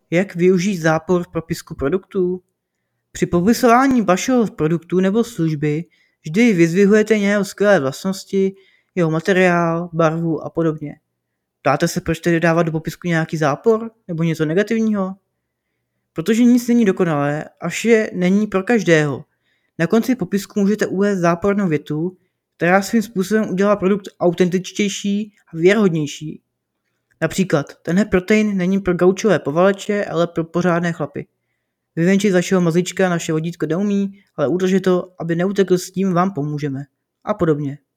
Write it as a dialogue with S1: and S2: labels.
S1: Jak využít zápor v popisku produktů? Při popisování vašeho produktu nebo služby vždy vyzdvihujete jeho skvělé vlastnosti, jeho materiál, barvu a podobně. Ptáte se, proč tedy dávat do popisku nějaký zápor nebo něco negativního? Protože nic není dokonalé a vše není pro každého. Na konci popisku můžete uvést zápornou větu, která svým způsobem udělá produkt autentičtější a věrohodnější. Například, tenhle protein není pro gaučové povaleče, ale pro pořádné chlapy. Vyvenčit vašeho mazlíčka naše vodítko neumí, ale udržet to, aby neutekl, s tím vám pomůžeme. A podobně.